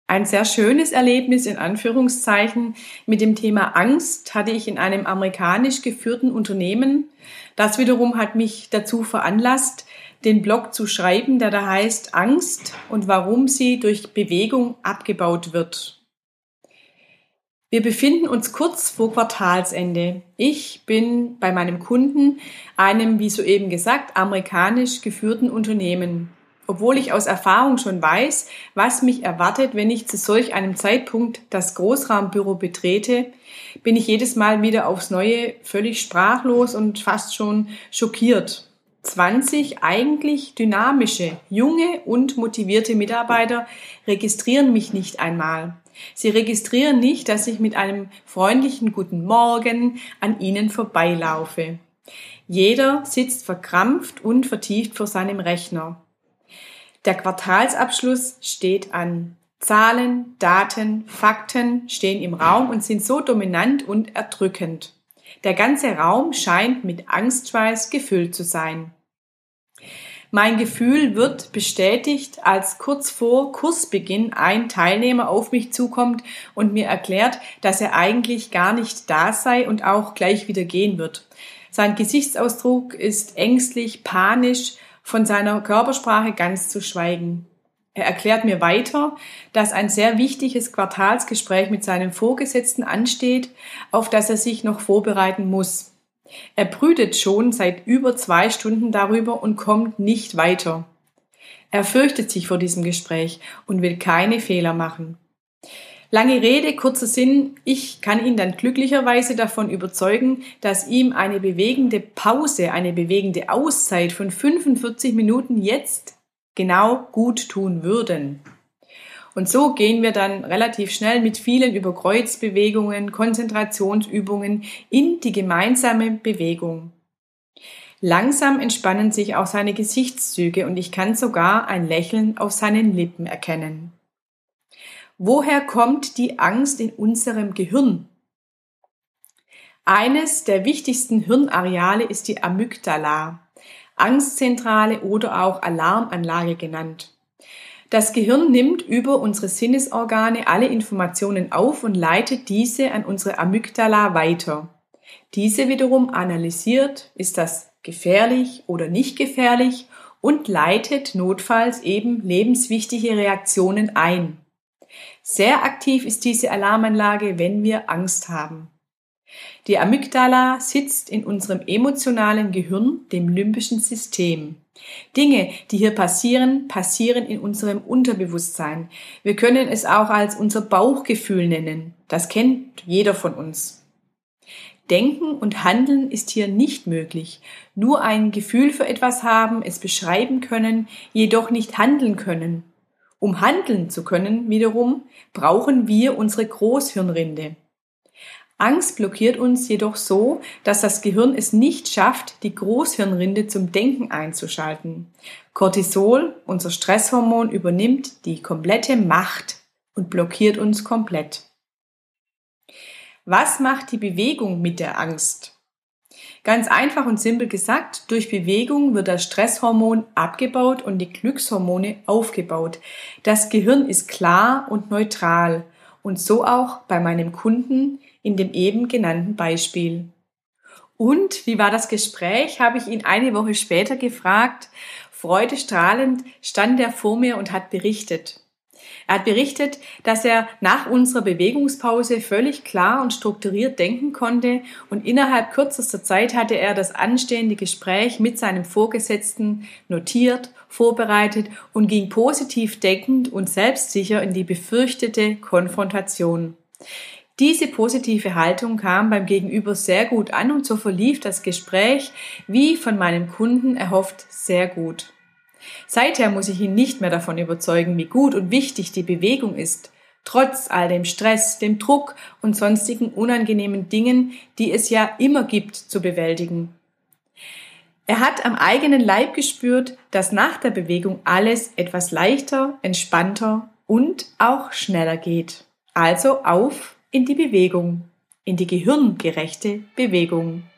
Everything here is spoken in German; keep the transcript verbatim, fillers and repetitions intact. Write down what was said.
Ein sehr schönes Erlebnis in Anführungszeichen mit dem Thema Angst hatte ich in einem amerikanisch geführten Unternehmen. Das wiederum hat mich dazu veranlasst, den Blog zu schreiben, der da heißt Angst und warum sie durch Bewegung abgebaut wird. Wir befinden uns kurz vor Quartalsende. Ich bin bei meinem Kunden, einem, wie soeben gesagt, amerikanisch geführten Unternehmen. Obwohl ich aus Erfahrung schon weiß, was mich erwartet, wenn ich zu solch einem Zeitpunkt das Großraumbüro betrete, bin ich jedes Mal wieder aufs Neue völlig sprachlos und fast schon schockiert. zwanzig eigentlich dynamische, junge und motivierte Mitarbeiter registrieren mich nicht einmal. Sie registrieren nicht, dass ich mit einem freundlichen Guten Morgen an ihnen vorbeilaufe. Jeder sitzt verkrampft und vertieft vor seinem Rechner. Der Quartalsabschluss steht an. Zahlen, Daten, Fakten stehen im Raum und sind so dominant und erdrückend. Der ganze Raum scheint mit Angstschweiß gefüllt zu sein. Mein Gefühl wird bestätigt, als kurz vor Kursbeginn ein Teilnehmer auf mich zukommt und mir erklärt, dass er eigentlich gar nicht da sei und auch gleich wieder gehen wird. Sein Gesichtsausdruck ist ängstlich, panisch, von seiner Körpersprache ganz zu schweigen. Er erklärt mir weiter, dass ein sehr wichtiges Quartalsgespräch mit seinem Vorgesetzten ansteht, auf das er sich noch vorbereiten muss. Er brütet schon seit über zwei Stunden darüber und kommt nicht weiter. Er fürchtet sich vor diesem Gespräch und will keine Fehler machen. Lange Rede, kurzer Sinn, ich kann ihn dann glücklicherweise davon überzeugen, dass ihm eine bewegende Pause, eine bewegende Auszeit von fünfundvierzig Minuten jetzt genau gut tun würden. Und so gehen wir dann relativ schnell mit vielen Überkreuzbewegungen, Konzentrationsübungen in die gemeinsame Bewegung. Langsam entspannen sich auch seine Gesichtszüge und ich kann sogar ein Lächeln auf seinen Lippen erkennen. Woher kommt die Angst in unserem Gehirn? Eines der wichtigsten Hirnareale ist die Amygdala, Angstzentrale oder auch Alarmanlage genannt. Das Gehirn nimmt über unsere Sinnesorgane alle Informationen auf und leitet diese an unsere Amygdala weiter. Diese wiederum analysiert, ist das gefährlich oder nicht gefährlich und leitet notfalls eben lebenswichtige Reaktionen ein. Sehr aktiv ist diese Alarmanlage, wenn wir Angst haben. Die Amygdala sitzt in unserem emotionalen Gehirn, dem limbischen System. Dinge, die hier passieren, passieren in unserem Unterbewusstsein. Wir können es auch als unser Bauchgefühl nennen. Das kennt jeder von uns. Denken und Handeln ist hier nicht möglich. Nur ein Gefühl für etwas haben, es beschreiben können, jedoch nicht handeln können. Um handeln zu können, wiederum, brauchen wir unsere Großhirnrinde. Angst blockiert uns jedoch so, dass das Gehirn es nicht schafft, die Großhirnrinde zum Denken einzuschalten. Cortisol, unser Stresshormon, übernimmt die komplette Macht und blockiert uns komplett. Was macht die Bewegung mit der Angst? Ganz einfach und simpel gesagt, durch Bewegung wird das Stresshormon abgebaut und die Glückshormone aufgebaut. Das Gehirn ist klar und neutral und so auch bei meinem Kunden in dem eben genannten Beispiel. Und wie war das Gespräch, habe ich ihn eine Woche später gefragt. Freudestrahlend stand er vor mir und hat berichtet. Er hat berichtet, dass er nach unserer Bewegungspause völlig klar und strukturiert denken konnte und innerhalb kürzester Zeit hatte er das anstehende Gespräch mit seinem Vorgesetzten notiert, vorbereitet und ging positiv denkend und selbstsicher in die befürchtete Konfrontation. Diese positive Haltung kam beim Gegenüber sehr gut an und so verlief das Gespräch, wie von meinem Kunden erhofft, sehr gut. Seither muss ich ihn nicht mehr davon überzeugen, wie gut und wichtig die Bewegung ist, trotz all dem Stress, dem Druck und sonstigen unangenehmen Dingen, die es ja immer gibt, zu bewältigen. Er hat am eigenen Leib gespürt, dass nach der Bewegung alles etwas leichter, entspannter und auch schneller geht. Also auf in die Bewegung, in die gehirngerechte Bewegung.